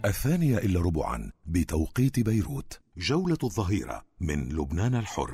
2:15 بتوقيت بيروت. جولة الظهيرة من لبنان الحر.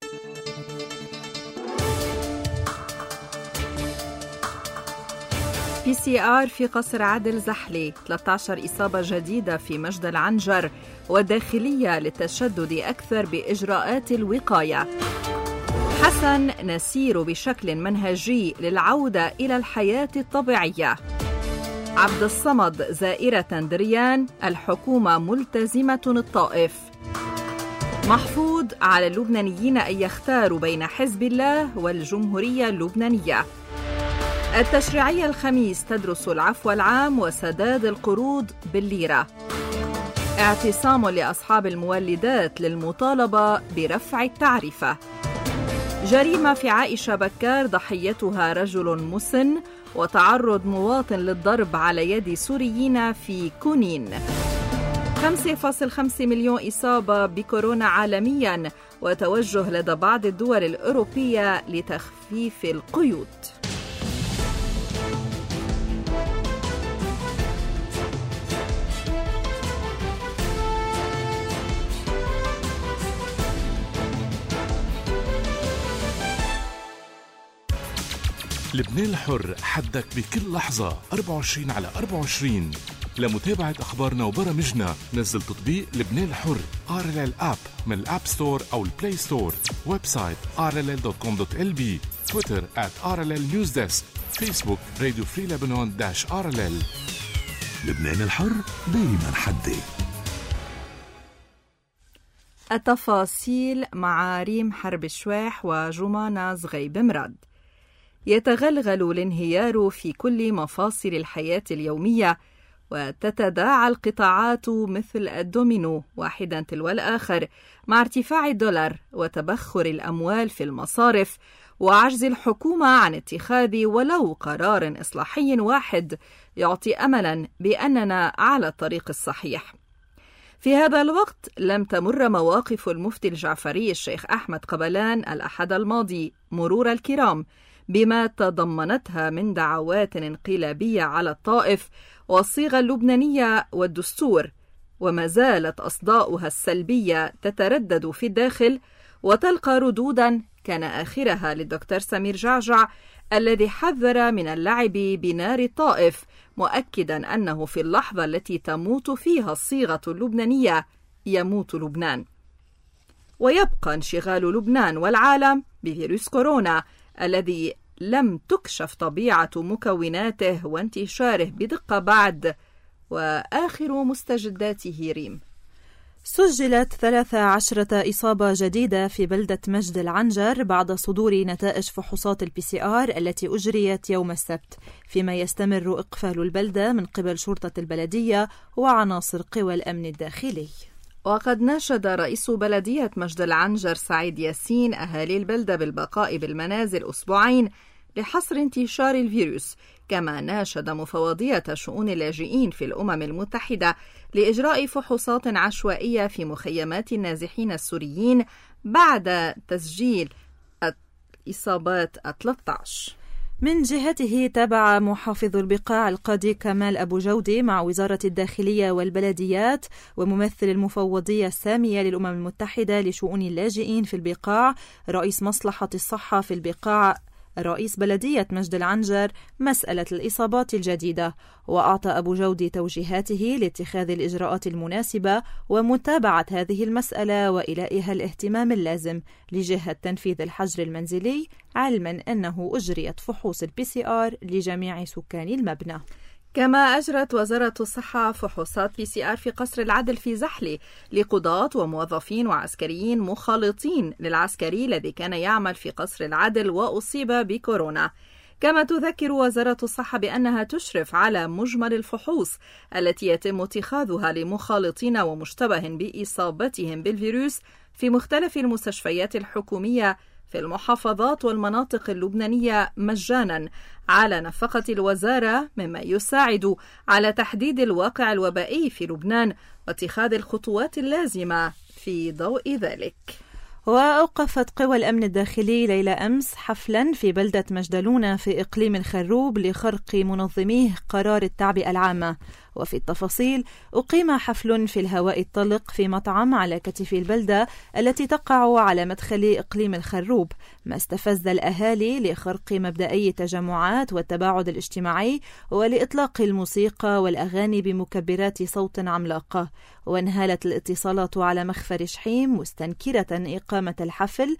PCR في قصر عدل زحلي، 13 إصابة جديدة في مجد العنجر، والداخلية للتشدد أكثر بإجراءات الوقاية. حسن نسير بشكل منهجي للعودة إلى الحياة الطبيعية. عبد الصمد زائرة دريان، الحكومة ملتزمة الطائف. محفوظ على اللبنانيين أن يختاروا بين حزب الله والجمهورية اللبنانية. التشريعية الخميس تدرس العفو العام وسداد القروض بالليرة. اعتصام لأصحاب المولدات للمطالبة برفع التعرفة. جريمة في عائشة بكار ضحيتها رجل مسن، وتعرض مواطن للضرب على يد سوريين في كونين. 5.5 مليون إصابة بكورونا عالمياً، وتوجه لدى بعض الدول الأوروبية لتخفيف القيود. لبنان الحر، حدك بكل لحظة 24/24. لمتابعة أخبارنا وبرامجنا نزل تطبيق لبنان الحر RLL App من الأب ستور أو البلاي ستور. ويب سايت rll.com.lb. تويتر @RLL News Desk. فيسبوك راديو فري لبنان -RLL. لبنان الحر دايما حدي. التفاصيل مع ريم حرب الشواح وجمانة زغيب مراد. يتغلغل الانهيار في كل مفاصل الحياة اليومية، وتتداعى القطاعات مثل الدومينو واحدا تلو الآخر، مع ارتفاع الدولار وتبخر الأموال في المصارف، وعجز الحكومة عن اتخاذ ولو قرار إصلاحي واحد يعطي أملا بأننا على الطريق الصحيح. في هذا الوقت لم تمر مواقف المفتي الجعفري الشيخ أحمد قبلان الأحد الماضي مرور الكرام بما تضمنتها من دعوات انقلابية على الطائف والصيغة اللبنانية والدستور، وما زالت أصداؤها السلبية تتردد في الداخل وتلقى ردودا كان آخرها للدكتور سمير جعجع الذي حذر من اللعب بنار الطائف، مؤكدا أنه في اللحظة التي تموت فيها الصيغة اللبنانية يموت لبنان. ويبقى انشغال لبنان والعالم بفيروس كورونا الذي لم تكشف طبيعة مكوناته وانتشاره بدقة بعد. وآخر مستجداته ريم. سجلت 13 إصابة جديدة في بلدة مجد العنجر بعد صدور نتائج فحوصات PCR التي أجريت يوم السبت، فيما يستمر إقفال البلدة من قبل شرطة البلدية وعناصر قوى الأمن الداخلي. وقد ناشد رئيس بلدية مجد العنجر سعيد ياسين أهالي البلدة بالبقاء بالمنازل أسبوعين لحصر انتشار الفيروس، كما ناشد مفوضية شؤون اللاجئين في الأمم المتحدة لإجراء فحوصات عشوائية في مخيمات النازحين السوريين بعد تسجيل الإصابات 13. من جهته تابع محافظ البقاع القاضي كمال أبو جودي مع وزارة الداخلية والبلديات وممثل المفوضية السامية للأمم المتحدة لشؤون اللاجئين في البقاع، رئيس مصلحة الصحة في البقاع، رئيس بلدية مجد العنجر مسألة الإصابات الجديدة، وأعطى أبو جودي توجيهاته لاتخاذ الإجراءات المناسبة ومتابعة هذه المسألة وإلائها الاهتمام اللازم لجهة تنفيذ الحجر المنزلي، علما أنه أجريت فحوص PCR لجميع سكان المبنى. كما أجرت وزارة الصحة فحوصات PCR في قصر العدل في زحلي لقضاة وموظفين وعسكريين مخالطين للعسكري الذي كان يعمل في قصر العدل وأصيب بكورونا. كما تذكر وزارة الصحة بأنها تشرف على مجمل الفحوص التي يتم اتخاذها لمخالطين ومشتبه بإصابتهم بالفيروس في مختلف المستشفيات الحكومية في المحافظات والمناطق اللبنانية مجانا على نفقة الوزارة، مما يساعد على تحديد الواقع الوبائي في لبنان واتخاذ الخطوات اللازمة في ضوء ذلك. وأوقفت قوى الأمن الداخلي ليلة أمس حفلا في بلدة مجدلونة في إقليم الخروب لخرق منظميه قرار التعبئة العامة، وفي التفاصيل أقيم حفل في الهواء الطلق في مطعم على كتف البلدة التي تقع على مدخل إقليم الخروب، ما استفز الأهالي لخرق مبدئي التجمعات والتباعد الاجتماعي ولإطلاق الموسيقى والأغاني بمكبرات صوت عملاقة. وانهالت الاتصالات على مخفر شحيم مستنكرة إقامة الحفل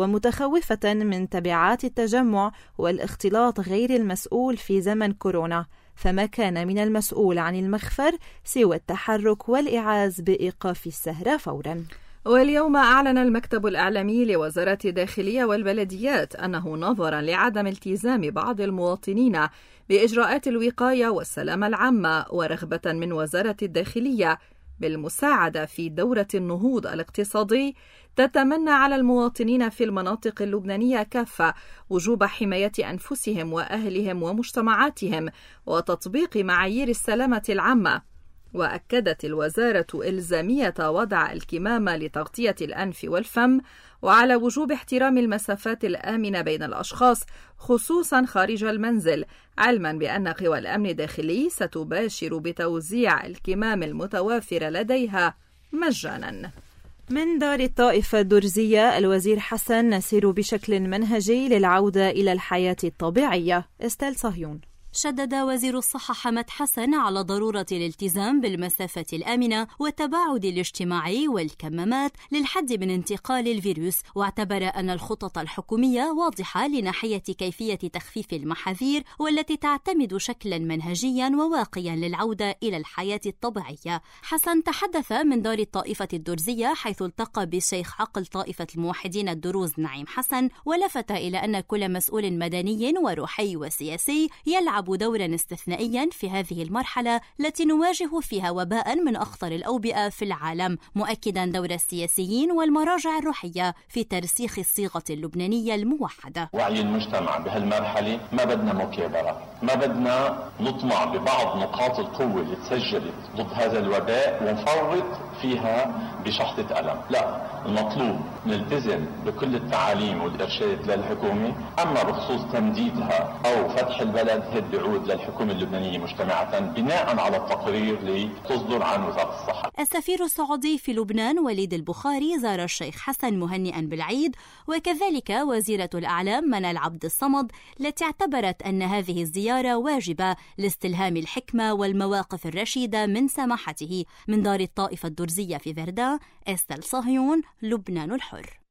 ومتخوفة من تبعات التجمع والاختلاط غير المسؤول في زمن كورونا، فما كان من المسؤول عن المخفر سوى التحرك والإعاز بإيقاف السهرة فورا. واليوم أعلن المكتب الإعلامي لوزارة الداخلية والبلديات أنه نظرا لعدم التزام بعض المواطنين بإجراءات الوقاية والسلامة العامة ورغبة من وزارة الداخلية بالمساعدة في دورة النهوض الاقتصادي، تتمنى على المواطنين في المناطق اللبنانية كافة وجوب حماية أنفسهم وأهلهم ومجتمعاتهم وتطبيق معايير السلامة العامة. وأكدت الوزارة إلزامية وضع الكمامة لتغطية الأنف والفم، وعلى وجوب احترام المسافات الآمنة بين الأشخاص خصوصا خارج المنزل، علما بأن قوى الأمن الداخلي ستباشر بتوزيع الكمام المتوافرة لديها مجانا. من دار الطائفة الدرزية، الوزير حسن نسير بشكل منهجي للعودة إلى الحياة الطبيعية. استيل صهيون. شدد وزير الصحة حمد حسن على ضرورة الالتزام بالمسافة الآمنة والتباعد الاجتماعي والكمامات للحد من انتقال الفيروس، واعتبر أن الخطط الحكومية واضحة لناحية كيفية تخفيف المحاذير والتي تعتمد شكلا منهجيا وواقيا للعودة إلى الحياة الطبيعية. حسن تحدث من دار الطائفة الدرزية حيث التقى بالشيخ عقل طائفة الموحدين الدروز نعيم حسن، ولفت إلى أن كل مسؤول مدني وروحي وسياسي يلعب دورا استثنائيا في هذه المرحلة التي نواجه فيها وباء من أخطر الأوبئة في العالم، مؤكدا دور السياسيين والمراجع الروحية في ترسيخ الصيغة اللبنانية الموحدة. وعي المجتمع بهالمرحلة ما بدنا مكابرة، ما بدنا نطمع ببعض نقاط القوة اللي تسجلت ضد هذا الوباء ونفرط فيها بشحطة قلم، لا، المطلوب نلتزم بكل التعاليم والإرشاد للحكومة. أما بخصوص تمديدها أو فتح البلد هد بيعود للحكومة اللبنانية مجتمعة بناء على التقرير اللي تصدر عن وزارة الصحة. السفير السعودي في لبنان وليد البخاري زار الشيخ حسن مهنئا بالعيد، وكذلك وزيرة الأعلام منال عبد الصمد التي اعتبرت أن هذه الزيارة واجبة لاستلهام الحكمة والمواقف الرشيدة من سماحته. من دار الطائفة الدرزية في فردان، استيل صهيون، لبنان الحر.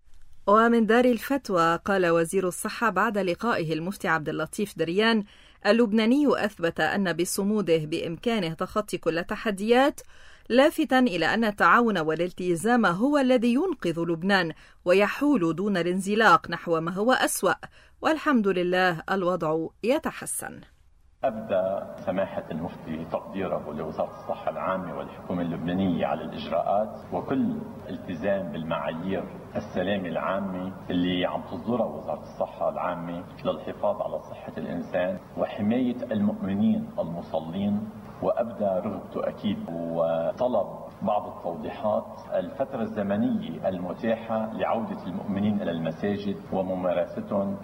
ومن دار الفتوى، قال وزير الصحة بعد لقائه المفتي عبد اللطيف دريان: اللبناني أثبت أن بصموده بإمكانه تخطي كل التحديات، لافتا إلى أن التعاون والالتزام هو الذي ينقذ لبنان ويحول دون الانزلاق نحو ما هو أسوأ، والحمد لله الوضع يتحسن. أبدأ سماحة المفتي تقديره لوزارة الصحة العامة والحكومة اللبنانية على الإجراءات وكل التزام بالمعايير السلامة العامة اللي عم تصدرها وزارة الصحة العامة للحفاظ على صحة الإنسان وحماية المؤمنين المصلين. وأبدأ رغبته أكيد وطلب بعض التوضيحات الفترة الزمنية المتاحة لعودة المؤمنين إلى المساجد وممارستهم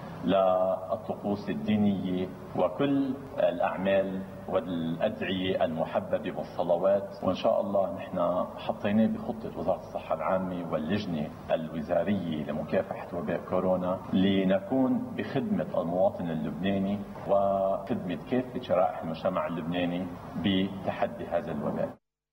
للطقوس الدينية وكل الأعمال والأدعية المحببة والصلوات. وإن شاء الله نحن حطيناه بخطة وزارة الصحة العامة واللجنة الوزارية لمكافحة وباء كورونا لنكون بخدمة المواطن اللبناني وخدمة كافة شرائح المجتمع اللبناني بتحدي هذا الوباء.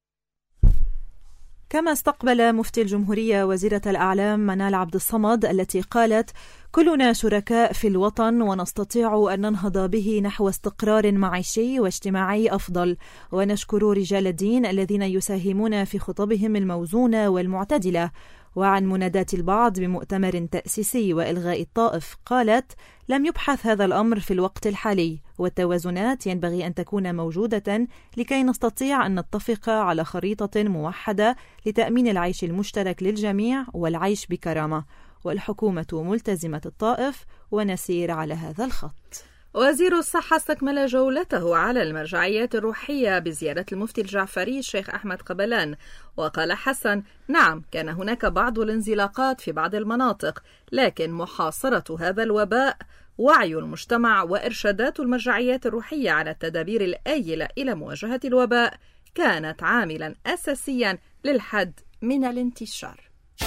كما استقبل مفتي الجمهورية وزيرة الأعلام منال عبد الصمد التي قالت: كلنا شركاء في الوطن ونستطيع أن ننهض به نحو استقرار معيشي واجتماعي أفضل، ونشكر رجال الدين الذين يساهمون في خطبهم الموزونة والمعتدلة. وعن منادات البعض بمؤتمر تأسيسي وإلغاء الطائف قالت: لم يبحث هذا الأمر في الوقت الحالي، والتوازنات ينبغي أن تكون موجودة لكي نستطيع أن نتفق على خريطة موحدة لتأمين العيش المشترك للجميع والعيش بكرامة، والحكومة ملتزمة الطائف ونسير على هذا الخط. وزير الصحة استكمل جولته على المرجعيات الروحية بزيارة المفتي الجعفري الشيخ أحمد قبلان، وقال حسن: نعم، كان هناك بعض الانزلاقات في بعض المناطق، لكن محاصرة هذا الوباء وعي المجتمع وإرشادات المرجعيات الروحية على التدابير الآيلة إلى مواجهة الوباء كانت عاملاً أساسياً للحد من الانتشار.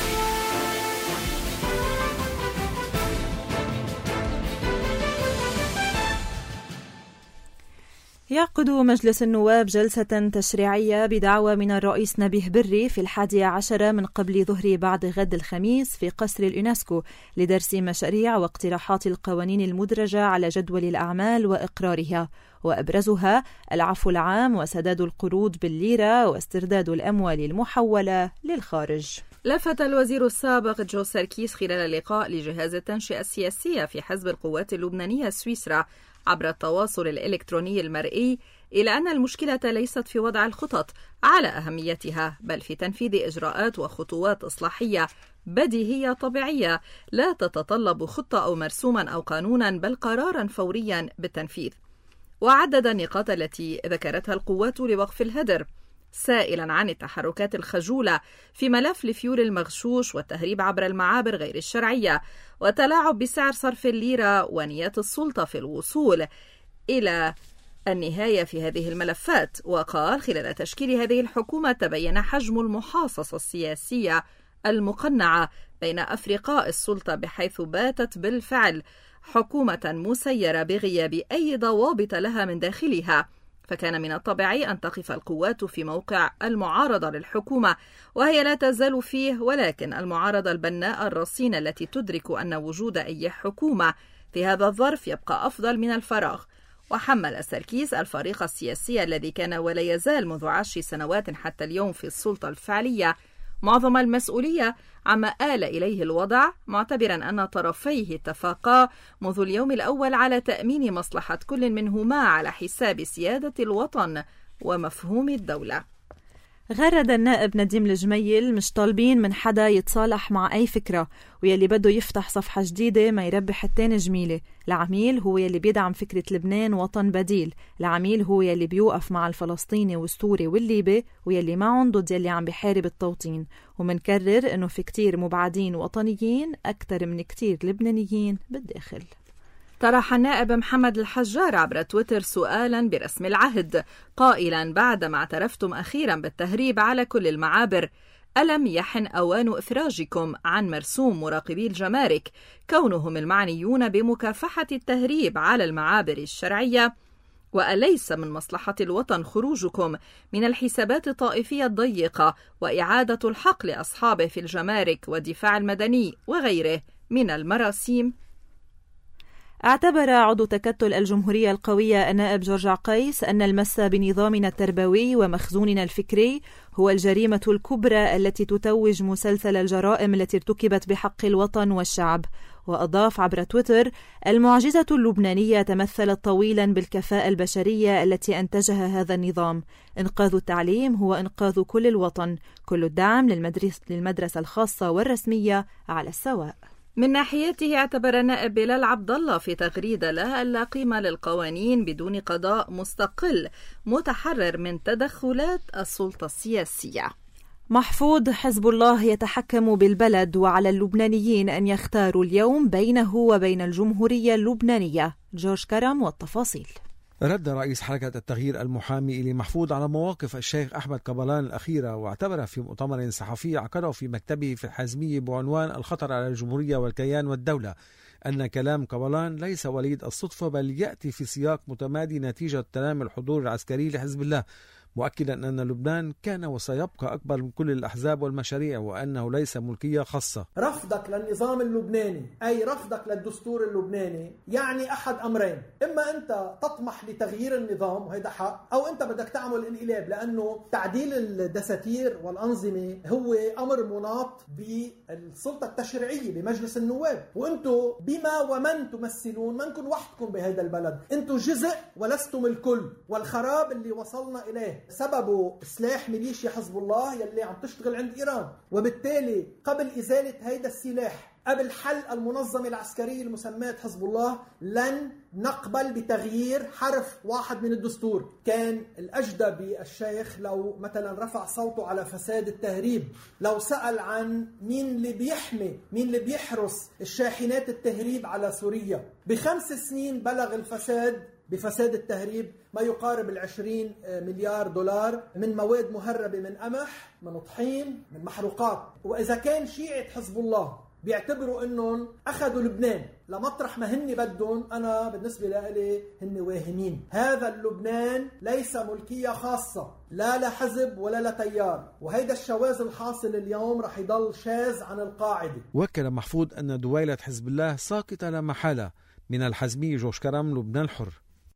يعقد مجلس النواب جلسة تشريعية بدعوى من الرئيس نبيه بري في 11 من قبل ظهر بعد غد الخميس في قصر اليونسكو لدرس مشاريع واقتراحات القوانين المدرجة على جدول الأعمال وإقرارها، وأبرزها العفو العام وسداد القروض بالليرة واسترداد الأموال المحولة للخارج. لفت الوزير السابق جو ساركيس خلال لقاء لجهاز التنشئة السياسية في حزب القوات اللبنانية سويسرا عبر التواصل الإلكتروني المرئي إلى أن المشكلة ليست في وضع الخطط على أهميتها، بل في تنفيذ إجراءات وخطوات إصلاحية بديهية طبيعية لا تتطلب خطة أو مرسوما أو قانونا، بل قرارا فوريا بالتنفيذ. وعدد النقاط التي ذكرتها القوات لوقف الهدر، سائلا عن التحركات الخجولة في ملف الفيول المغشوش والتهريب عبر المعابر غير الشرعية وتلاعب بسعر صرف الليرة ونيات السلطة في الوصول إلى النهاية في هذه الملفات. وقال خلال تشكيل هذه الحكومة تبين حجم المحاصصة السياسية المقنعة بين أفرقاء السلطة، بحيث باتت بالفعل حكومة مسيرة بغياب أي ضوابط لها من داخلها. فكان من الطبيعي أن تقف القوات في موقع المعارضة للحكومة، وهي لا تزال فيه، ولكن المعارضة البناء الرصينة التي تدرك أن وجود أي حكومة في هذا الظرف يبقى أفضل من الفراغ. وحمل ساركيس الفريق السياسي الذي كان ولا يزال منذ 10 سنوات حتى اليوم في السلطة الفعلية معظم المسؤولية عما آل إليه الوضع، معتبرا أن طرفيه اتفقا منذ اليوم الأول على تأمين مصلحة كل منهما على حساب سيادة الوطن ومفهوم الدولة. غرد النائب نديم الجميل مش طالبين من حدا يتصالح مع أي فكرة، ويلي بده يفتح صفحة جديدة ما يربح التاني جميلة. العميل هو يلي بيدعم فكرة لبنان وطن بديل، العميل هو يلي بيوقف مع الفلسطيني والسوري والليبي ويلي معهم ضد يلي عم بيحارب التوطين. ومنكرر إنه في كتير مبعدين وطنيين أكتر من كتير لبنانيين بالداخل. طرح النائب محمد الحجار عبر تويتر سؤالا برسم العهد قائلا: بعدما اعترفتم أخيرا بالتهريب على كل المعابر، ألم يحن أوان إفراجكم عن مرسوم مراقبي الجمارك كونهم المعنيون بمكافحة التهريب على المعابر الشرعية؟ وأليس من مصلحة الوطن خروجكم من الحسابات الطائفية الضيقة وإعادة الحق لأصحابه في الجمارك والدفاع المدني وغيره من المراسيم؟ اعتبر عضو تكتل الجمهورية القوية النائب جورج عقيس أن المس بنظامنا التربوي ومخزوننا الفكري هو الجريمة الكبرى التي تتوج مسلسل الجرائم التي ارتكبت بحق الوطن والشعب. وأضاف عبر تويتر: المعجزة اللبنانية تمثلت طويلا بالكفاءة البشرية التي أنتجها هذا النظام. إنقاذ التعليم هو إنقاذ كل الوطن، كل الدعم للمدرسة الخاصة والرسمية على السواء. من ناحيته اعتبر النائب بلال عبد الله في تغريدة له أن لا قيمة للقوانين بدون قضاء مستقل متحرر من تدخلات السلطة السياسية. محفوظ: حزب الله يتحكم بالبلد، وعلى اللبنانيين أن يختاروا اليوم بينه وبين الجمهورية اللبنانية. جورج كرم والتفاصيل. رد رئيس حركة التغيير المحامي إلي محفوظ على مواقف الشيخ أحمد كبلان الأخيرة، واعتبر في مؤتمر صحفي عقده في مكتبه في الحازمية بعنوان الخطر على الجمهورية والكيان والدولة أن كلام كبلان ليس وليد الصدفة، بل يأتي في سياق متمادي نتيجة تنامي الحضور العسكري لحزب الله، مؤكدا أن لبنان كان وسيبقى أكبر من كل الأحزاب والمشاريع، وأنه ليس ملكية خاصة. رفضك للنظام اللبناني أي رفضك للدستور اللبناني يعني أحد أمرين: إما أنت تطمح لتغيير النظام وهذا حق، أو أنت بدك تعمل انقلاب، لأنه تعديل الدساتير والأنظمة هو أمر مناط بالسلطة التشريعية بمجلس النواب، وأنتم بما ومن تمثلون منكم وحدكم بهذا البلد، أنتم جزء ولستم الكل. والخراب اللي وصلنا إليه سببه سلاح ميليشيا حزب الله يلي عم تشتغل عند إيران، وبالتالي قبل إزالة هيدا السلاح قبل حل المنظمة العسكرية المسماة حزب الله لن نقبل بتغيير حرف واحد من الدستور. كان الأجدى بالشيخ لو مثلا رفع صوته على فساد التهريب، لو سأل عن مين اللي بيحمي، مين اللي بيحرس الشاحنات التهريب على سوريا. ب5 سنين بلغ الفساد بفساد التهريب ما يقارب 20 مليار دولار من مواد مهربة، من قمح، من طحين، من محروقات. وإذا كان شيعة حزب الله بيعتبروا انهم اخذوا لبنان لمطرح ما هن بدهم، انا بالنسبه لي هن واهمين. هذا اللبنان ليس ملكيه خاصه لا لحزب ولا لتيار، وهيدا الشواذ الحاصل اليوم رح يضل شاذ عن القاعده. وكل محفوظ ان دويله حزب الله ساقطه لا محاله. من الحزمي جوش كرم، لبنان الحر.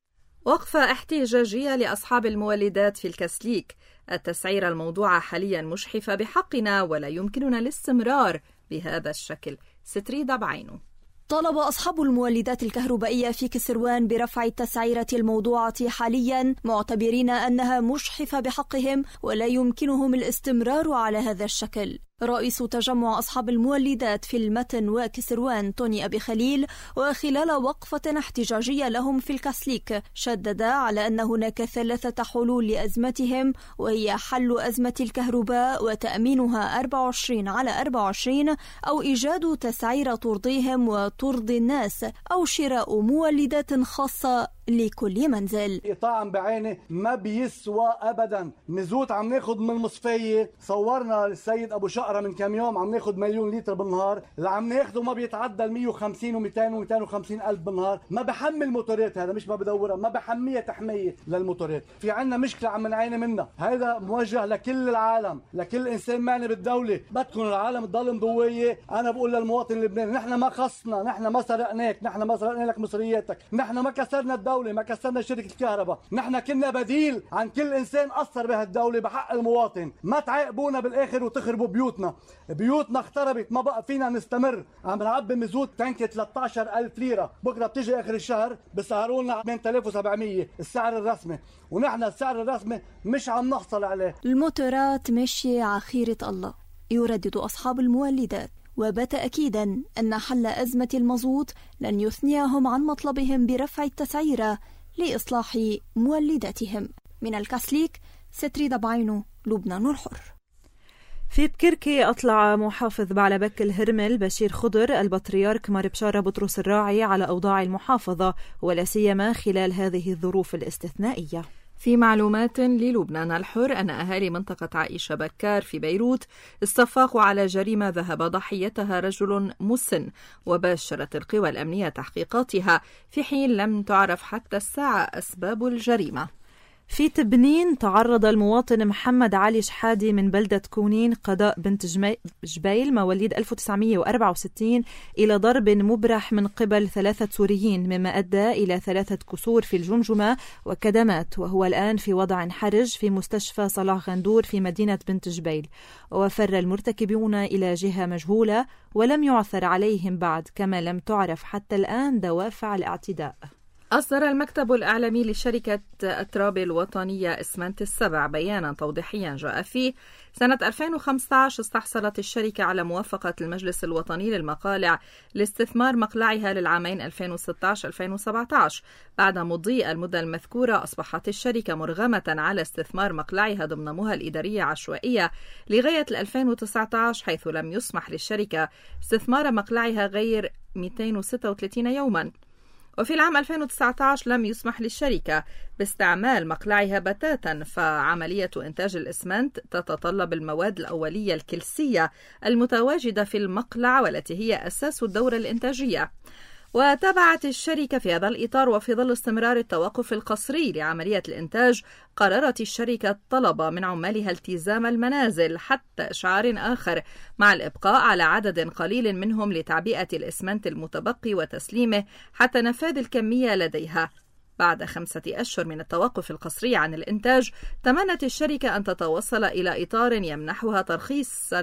وقفة احتجاجية لأصحاب المولدات في الكسليك. التسعيرة الموضوعة حاليا مجحفة بحقنا ولا يمكننا الاستمرار بهذا الشكل. ستريدة بعينه. طلب أصحاب المولدات الكهربائية في كسروان برفع التسعيرة الموضوعة حاليا، معتبرين أنها مجحفة بحقهم ولا يمكنهم الاستمرار على هذا الشكل. رئيس تجمع أصحاب المولدات في المتن وكسروان توني أبي خليل، وخلال وقفة احتجاجية لهم في الكسليك، شدد على أن هناك 3 حلول لأزمتهم، وهي حل أزمة الكهرباء وتأمينها 24 على 24، أو إيجاد تسعيرة ترضيهم وترضي الناس، أو شراء مولدات خاصة لكل منزل. طعم بعيني ما بيسوى ابدا. مزوت عم ناخذ من المصفيه، صورنا السيد ابو شقره من كم يوم عم ناخذ 1,000,000 لتر بالنهار، اللي عم ناخذه ما بيتعدى 150 و200 و250 الف بالنهار. ما بحمل موتورات، هذا مش ما بدورها، ما بحميها تحميه للموتورات. في عنا مشكله عم نعاني منها، هذا موجه لكل العالم، لكل انسان معني بالدوله. بدكم العالم تضل مضويه. انا بقول للمواطن اللبناني، نحن ما خصنا، نحن ما سرقناك، نحن ما سرقنا لك مصرياتك، نحن ما كسرنا الدولة، ما كسرنا شركة الكهرباء، نحن كنا بديل عن كل إنسان قصر بهالدولة بحق المواطن. ما تعاقبونا بالآخر وتخربوا بيوتنا اختربت، ما بقى فينا نستمر. عم نعبي مزوت تانكة 13,000 ليرة، بكرة بتيجي آخر الشهر بسعروا لنا 8,700 السعر الرسمي، ونحن السعر الرسمي مش عم نحصل عليه. الموتورات ماشية على خيرة الله، يردد أصحاب المولدات، وبات أكيدا أن حل أزمة المازوت لن يثنيهم عن مطلبهم برفع التسعيرة لإصلاح مولداتهم. من الكسليك، ستريدة بعينه، لبنان الحر. في بكركي أطلع محافظ بعلبك الهرمل بشير خضر البطريرك مار بشارة بطرس الراعي على أوضاع المحافظة، ولا سيما خلال هذه الظروف الاستثنائية. في معلومات للبنان الحر أن أهالي منطقة عائشة بكار في بيروت استفاقوا على جريمة ذهب ضحيتها رجل مسن، وباشرت القوى الأمنية تحقيقاتها في حين لم تعرف حتى الساعة أسباب الجريمة. في تبنين تعرض المواطن محمد علي شحادي من بلدة كونين قضاء بنت جبيل مواليد 1964 إلى ضرب مبرح من قبل 3 سوريين، مما أدى إلى 3 كسور في الجمجمة وكدمات، وهو الآن في وضع حرج في مستشفى صلاح غندور في مدينة بنت جبيل. وفر المرتكبون إلى جهة مجهولة ولم يعثر عليهم بعد، كما لم تعرف حتى الآن دوافع الاعتداء. أصدر المكتب الإعلامي لشركة أترابي الوطنية إسمنت السبع بيانا توضيحيا جاء فيه سنة 2015 استحصلت الشركة على موافقة المجلس الوطني للمقالع لاستثمار مقلعها للعامين 2016-2017. بعد مضي المدة المذكورة أصبحت الشركة مرغمة على استثمار مقلعها ضمن مهل إدارية عشوائية لغاية 2019، حيث لم يسمح للشركة استثمار مقلعها غير 236 يوما. وفي العام 2019 لم يسمح للشركة باستعمال مقلعها بتاتا، فعملية إنتاج الإسمنت تتطلب المواد الأولية الكلسية المتواجدة في المقلع والتي هي أساس الدورة الإنتاجية. وتابعت الشركة في هذا الإطار وفي ظل استمرار التوقف القسري لعملية الإنتاج، قررت الشركة الطلب من عمالها التزام المنازل حتى إشعار آخر، مع الإبقاء على عدد قليل منهم لتعبئة الإسمنت المتبقي وتسليمه حتى نفاذ الكمية لديها. بعد 5 أشهر من التوقف القسري عن الإنتاج، تمنت الشركة أن تتوصل إلى إطار يمنحها ترخيصا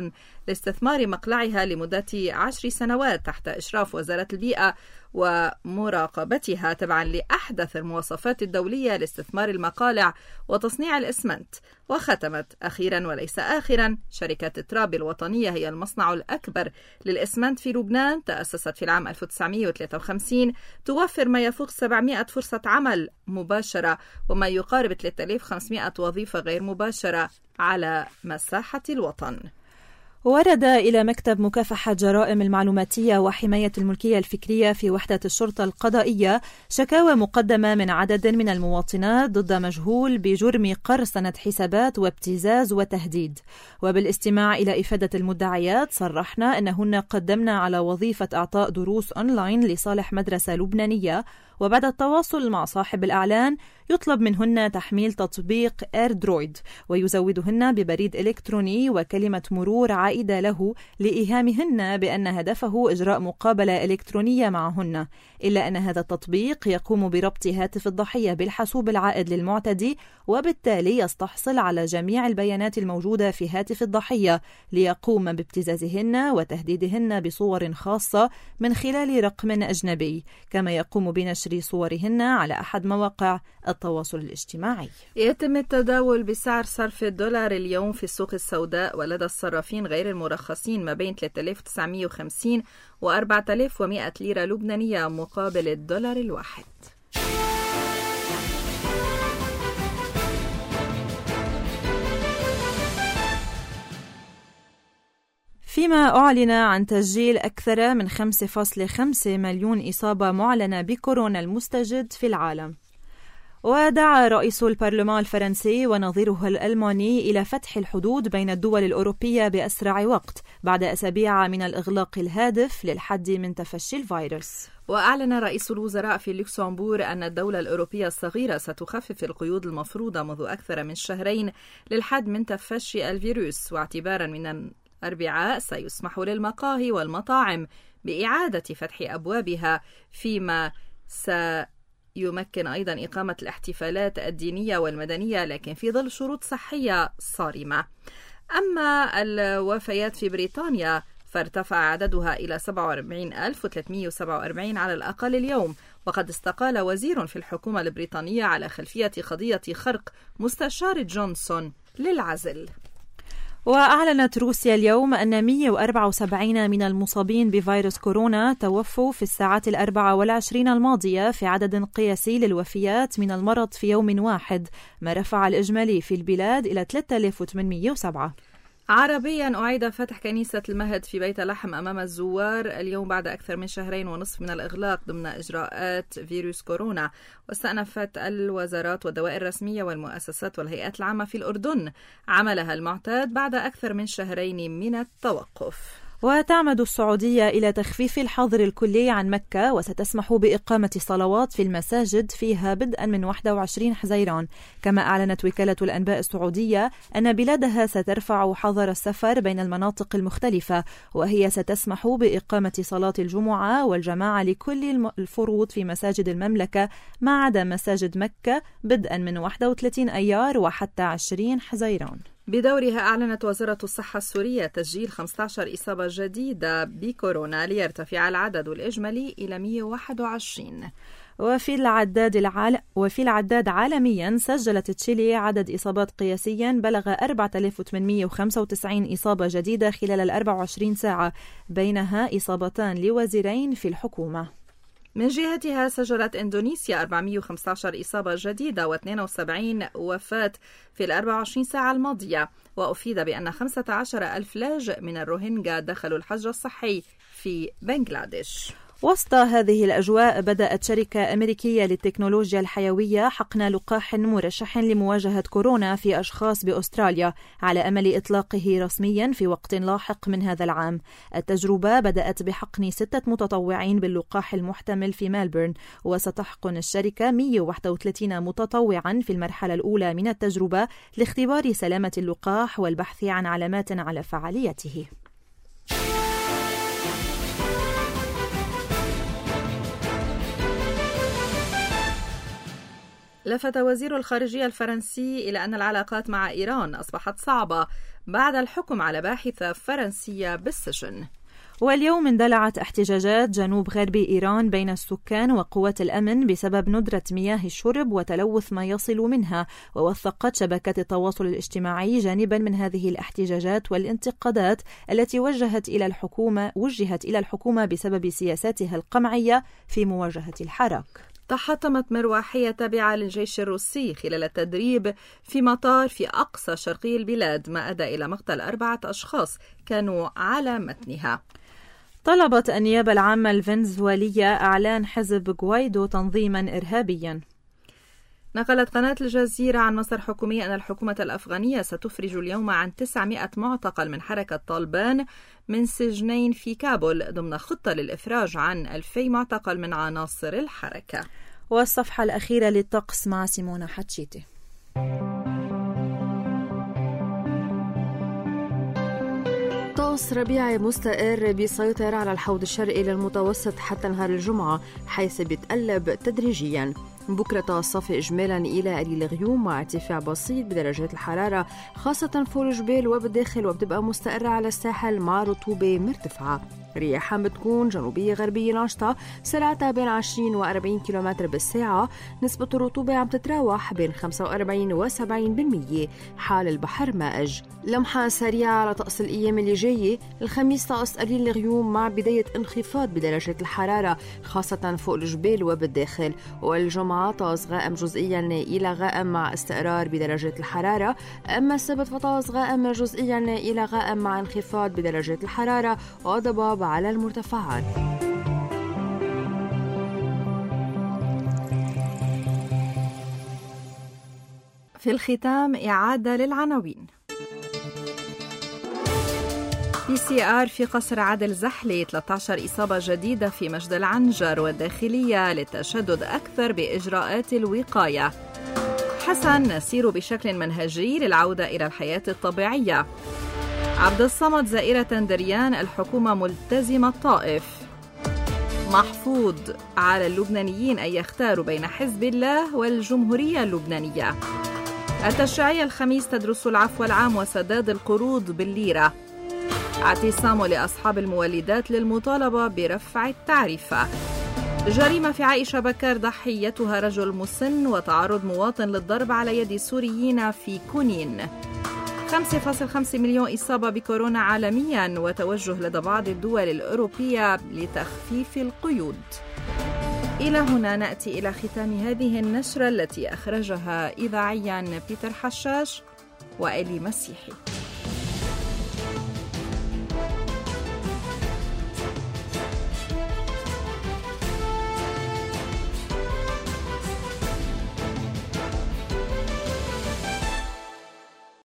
لاستثمار مقلعها لمدة 10 سنوات تحت إشراف وزارة البيئة ومراقبتها تبعا لأحدث المواصفات الدولية لاستثمار المقالع وتصنيع الإسمنت. وختمت أخيرا وليس آخرا شركة تراب الوطنية هي المصنع الأكبر للإسمنت في لبنان، تأسست في العام 1953، توفر ما يفوق 700 فرصة عمل مباشرة وما يقارب 3500 وظيفة غير مباشرة على مساحة الوطن. ورد إلى مكتب مكافحة جرائم المعلوماتية وحماية الملكية الفكرية في وحدة الشرطة القضائية شكاوى مقدمة من عدد من المواطنات ضد مجهول بجرم قرصنة حسابات وابتزاز وتهديد. وبالاستماع إلى إفادة المدعيات صرحنا أنهن قدمنا على وظيفة إعطاء دروس أونلاين لصالح مدرسة لبنانية، وبعد التواصل مع صاحب الإعلان يطلب منهن تحميل تطبيق إيردرويد ويزودهن ببريد إلكتروني وكلمة مرور عائدة له لإيهامهن بأن هدفه إجراء مقابلة إلكترونية معهن، إلا أن هذا التطبيق يقوم بربط هاتف الضحية بالحاسوب العائد للمعتدي، وبالتالي يستحصل على جميع البيانات الموجودة في هاتف الضحية ليقوم بابتزازهن وتهديدهن بصور خاصة من خلال رقم أجنبي، كما يقوم بنشر صورهن على أحد مواقع التواصل الاجتماعي. يتم التداول بسعر صرف الدولار اليوم في السوق السوداء ولدى الصرافين غير المرخصين ما بين 3950 و 4100 ليرة لبنانية مقابل الدولار الواحد. فيما أعلن عن تسجيل أكثر من 5.5 مليون إصابة معلنة بكورونا المستجد في العالم. ودعا رئيس البرلمان الفرنسي ونظيره الألماني إلى فتح الحدود بين الدول الأوروبية بأسرع وقت بعد أسابيع من الإغلاق الهادف للحد من تفشي الفيروس. وأعلن رئيس الوزراء في لوكسمبورغ أن الدولة الأوروبية الصغيرة ستخفف القيود المفروضة منذ أكثر من شهرين للحد من تفشي الفيروس، واعتبارا من الأربعاء سيسمح للمقاهي والمطاعم بإعادة فتح أبوابها، فيما يمكن أيضا إقامة الاحتفالات الدينية والمدنية لكن في ظل شروط صحية صارمة. أما الوفيات في بريطانيا فارتفع عددها إلى 47347 على الأقل اليوم، وقد استقال وزير في الحكومة البريطانية على خلفية قضية خرق مستشار جونسون للعزل. وأعلنت روسيا اليوم أن 174 من المصابين بفيروس كورونا توفوا في الساعات 24 الماضية في عدد قياسي للوفيات من المرض في يوم واحد، ما رفع الإجمالي في البلاد إلى 3807. عربيا أعيد فتح كنيسة المهد في بيت لحم أمام الزوار اليوم بعد أكثر من 2.5 شهر من الإغلاق ضمن إجراءات فيروس كورونا. واستأنفت الوزارات والدوائر الرسمية والمؤسسات والهيئات العامة في الأردن عملها المعتاد بعد أكثر من 2 شهر من التوقف. وتعمد السعودية إلى تخفيف الحظر الكلي عن مكة، وستسمح بإقامة صلوات في المساجد فيها بدءا من 21 حزيران. كما أعلنت وكالة الأنباء السعودية أن بلادها سترفع حظر السفر بين المناطق المختلفة، وهي ستسمح بإقامة صلاة الجمعة والجماعة لكل الفروض في مساجد المملكة ما عدا مساجد مكة بدءا من 31 أيار وحتى 20 حزيران. بدورها أعلنت وزارة الصحة السورية تسجيل 15 إصابة جديدة بكورونا ليرتفع العدد الإجمالي إلى 121. وفي العداد عالميا سجلت تشيلي عدد إصابات قياسيا بلغ 4895 إصابة جديدة خلال 24 ساعة، بينها إصابتان لوزيرين في الحكومة. من جهتها سجلت إندونيسيا 415 إصابة جديدة و72 وفاة في 24 ساعة الماضية، وأفيد بأن 15,000 لاجئ من الروهينجا دخلوا الحجر الصحي في بنغلاديش. وسط هذه الأجواء بدأت شركة أمريكية للتكنولوجيا الحيوية حقن لقاح مرشح لمواجهة كورونا في أشخاص بأستراليا على أمل إطلاقه رسميا في وقت لاحق من هذا العام. التجربة بدأت بحقن 6 متطوعين باللقاح المحتمل في ملبورن، وستحقن الشركة 131 متطوعا في المرحلة الأولى من التجربة لاختبار سلامة اللقاح والبحث عن علامات على فعاليته. لفت وزير الخارجية الفرنسي إلى أن العلاقات مع إيران أصبحت صعبة بعد الحكم على باحثة فرنسية بالسجن. واليوم اندلعت احتجاجات جنوب غربي إيران بين السكان وقوات الأمن بسبب ندرة مياه الشرب وتلوث ما يصل منها. ووثقت شبكات التواصل الاجتماعي جانبا من هذه الاحتجاجات والانتقادات التي وجهت إلى الحكومة بسبب سياساتها القمعية في مواجهة الحرائق. تحطمت مروحية تابعة للجيش الروسي خلال التدريب في مطار في أقصى شرقي البلاد، ما أدى إلى مقتل 4 أشخاص كانوا على متنها. طلبت النيابة العامة الفنزويلية إعلان حزب غوايدو تنظيما إرهابيا. نقلت قناة الجزيرة عن مصدر حكومي أن الحكومة الأفغانية ستفرج اليوم عن 900 معتقل من حركة طالبان من سجنين في كابول، ضمن خطة للإفراج عن 2000 معتقل من عناصر الحركة. والصفحة الأخيرة للطقس مع سيمونا حتشيتي. طقس ربيعي مستقر بيسيطر على الحوض الشرقي للمتوسط حتى نهار الجمعة، حيث بيتقلب تدريجياً. بكرة طقس صافي إجمالاً إلى قليل غيوم مع ارتفاع بسيط بدرجات الحرارة خاصة فوق الجبال وبالداخل، وبتبقى مستقرة على الساحل مع رطوبة مرتفعة. رياحها بتكون جنوبية غربية ناشطة سرعتها بين 20 و 40 كم بالساعة. نسبة الرطوبة عم تتراوح بين 45 و 70%. حال البحر مائج. لمحة سريعة على طقس الأيام اللي جاية. الخميس طقس قليل الغيوم مع بداية انخفاض بدرجات الحرارة خاصة فوق الجبال وبالداخل. والجمعة طقس غائم جزئيا إلى غائم مع استقرار بدرجات الحرارة. أما السبت فطقس غائم جزئيا إلى غائم مع انخفاض بدرجات الحرارة وضباب على المرتفعات. في الختام إعادة للعناوين. PCR في قصر عادل زحلي 13 إصابة جديدة في مجد العنجر والداخلية للتشدد أكثر بإجراءات الوقاية. حسن نسير بشكل منهجي للعودة إلى الحياة الطبيعية. عبد الصمد زائرة دريان الحكومة ملتزمة الطائف. محفوظ على اللبنانيين أن يختاروا بين حزب الله والجمهورية اللبنانية. التشريعية الخميس تدرس العفو العام وسداد القروض بالليرة. اعتصام لأصحاب المولدات للمطالبة برفع التعرفة. جريمة في عائشة بكر ضحيتها رجل مسن وتعرض مواطن للضرب على يد سوريين في كونين. 5.5 مليون إصابة بكورونا عالميا وتوجه لدى بعض الدول الأوروبية لتخفيف القيود. إلى هنا نأتي إلى ختام هذه النشرة التي أخرجها إذاعيا بيتر حشاش وإلي مسيحي.